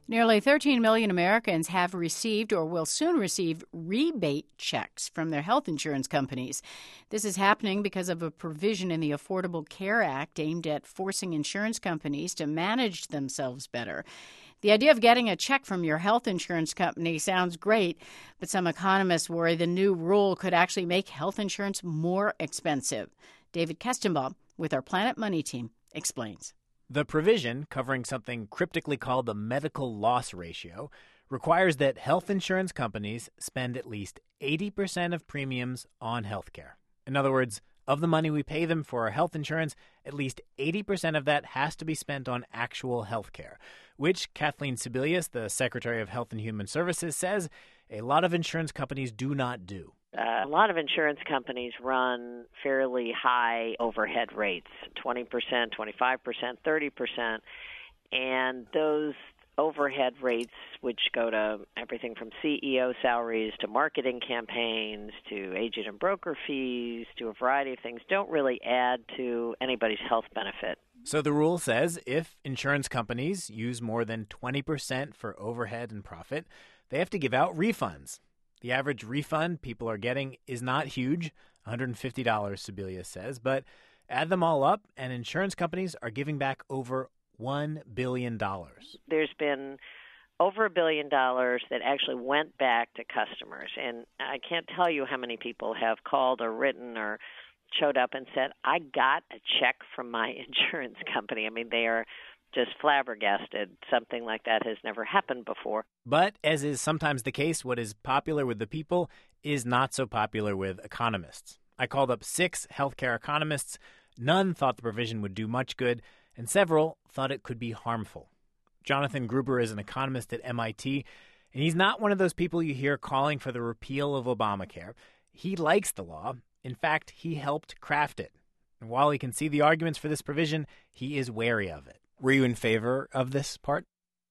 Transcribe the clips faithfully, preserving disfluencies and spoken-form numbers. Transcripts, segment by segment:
Nearly thirteen million Americans have received or will soon receive rebate checks from their health insurance companies. This is happening because of a provision in the Affordable Care Act aimed at forcing insurance companies to manage themselves better. The idea of getting a check from your health insurance company sounds great, but some economists worry the new rule could actually make health insurance more expensive. David Kestenbaum with our Planet Money team explains. The provision, covering something cryptically called the medical loss ratio, requires that health insurance companies spend at least eighty percent of premiums on health care. In other words, of the money we pay them for our health insurance, at least eighty percent of that has to be spent on actual health care, which Kathleen Sebelius, the Secretary of Health and Human Services, says a lot of insurance companies do not do. Uh, a lot of insurance companies run fairly high overhead rates, twenty percent, twenty-five percent, thirty percent, and those overhead rates, which go to everything from C E O salaries to marketing campaigns to agent and broker fees to a variety of things, don't really add to anybody's health benefit. So the rule says if insurance companies use more than twenty percent for overhead and profit, they have to give out refunds. The average refund people are getting is not huge, one hundred fifty dollars, Sebelius says, but add them all up, and insurance companies are giving back over one billion dollars. There's been over a billion dollars that actually went back to customers, and I can't tell you how many people have called or written or showed up and said, I got a check from my insurance company. I mean, they are just flabbergasted. Something like that has never happened before. But as is sometimes the case, what is popular with the people is not so popular with economists. I called up six healthcare economists. None thought the provision would do much good, and several thought it could be harmful. Jonathan Gruber is an economist at M I T, and he's not one of those people you hear calling for the repeal of Obamacare. He likes the law. In fact, he helped craft it. And while he can see the arguments for this provision, he is wary of it. Were you in favor of this part?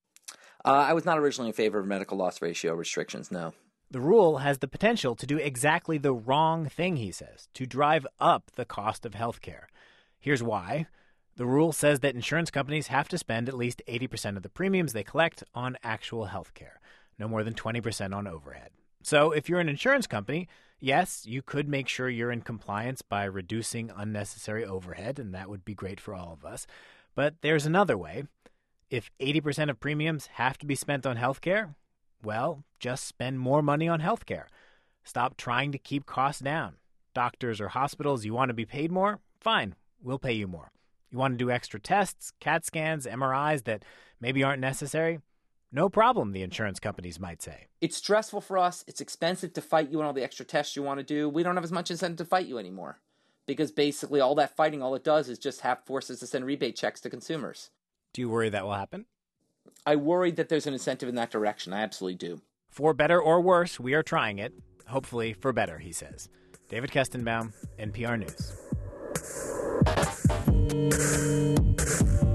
Uh, I was not originally in favor of medical loss ratio restrictions, no. The rule has the potential to do exactly the wrong thing, he says, to drive up the cost of health care. Here's why. The rule says that insurance companies have to spend at least eighty percent of the premiums they collect on actual health care, no more than twenty percent on overhead. So if you're an insurance company, yes, you could make sure you're in compliance by reducing unnecessary overhead, and that would be great for all of us. But there's another way. If eighty percent of premiums have to be spent on health care, well, just spend more money on health care. Stop trying to keep costs down. Doctors or hospitals, you want to be paid more? Fine, we'll pay you more. You want to do extra tests, CAT scans, M R Is that maybe aren't necessary? No problem, the insurance companies might say. It's stressful for us. It's expensive to fight you on all the extra tests you want to do. We don't have as much incentive to fight you anymore. Because basically all that fighting, all it does is just have forces to send rebate checks to consumers. Do you worry that will happen? I worry that there's an incentive in that direction. I absolutely do. For better or worse, we are trying it. Hopefully for better, he says. David Kestenbaum, N P R News.